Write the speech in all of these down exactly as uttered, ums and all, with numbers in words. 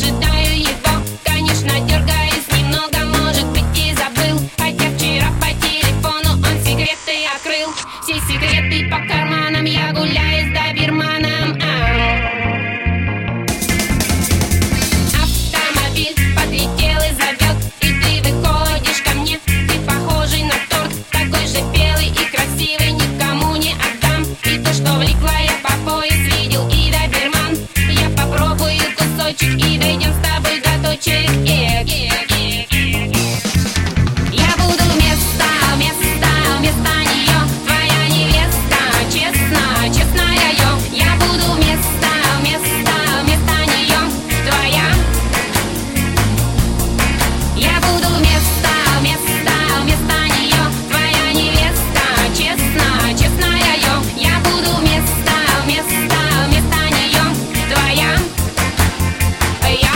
ожидаю его. Конечно, дергаюсь немного, может быть, и забыл. Хотя вчера по телефону он секреты открыл. Все секреты по карманам, я гуляю с доберманом. Автомобиль подлетел и зовет, и ты выходишь ко мне. Ты похожий на торт, такой же белый и красивый, никому не отдам. И то, что влипла я по пояс, видел и доберман. Я попробую кусочек и дойдем с тобой до точек. Э, э, э, э. Я буду вместо, вместо, вместо нее твоя невеста, честно, честная я. Я буду вместо, вместо, вместо нее твоя. Я буду вместо, вместо, вместо нее твоя невеста, честно, честная я. Я буду вместо, вместо, вместо нее твоя. Я.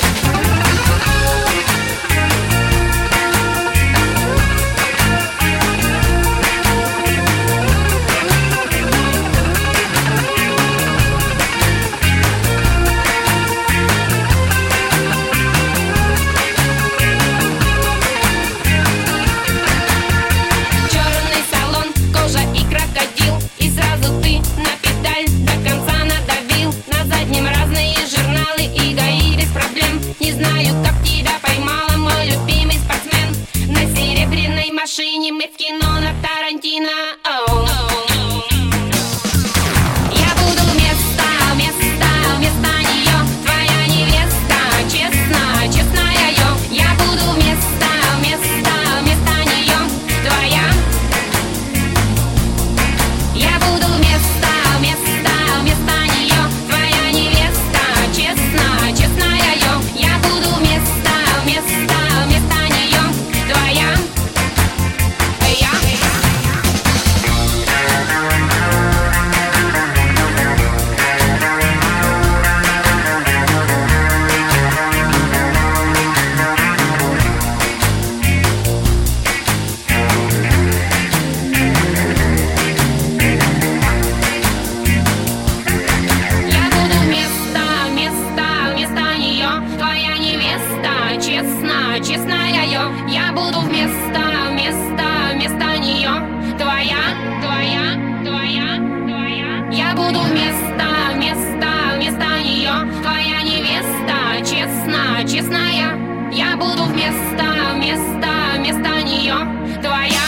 Черный салон, кожа и крокодил, и сразу ты на педаль до конца надавил. На заднем разные журналы и ГАИ без проблем. Не знаю, как тебя поймала, мой любимый спортсмен. На серебряной машине мы в кино на Тарантино. Оу. Я буду вместо, вместо, вместо нее твоя невеста, честно, честная я. Я буду вместо, вместо, вместо нее твоя. Я буду вместо, вместо, вместо нее твоя невеста, честно, честная я. Я буду вместо, вместо, вместо нее твоя. Я. Я буду вместо, вместо, вместо нее твоя невеста, честно, честная я. Я буду вместо, вместо, вместо нее твоя, твоя, твоя, твоя. Я буду вместо, вместо, вместо нее твоя невеста, честно, честная. Я буду вместо, вместо, вместо нее твоя.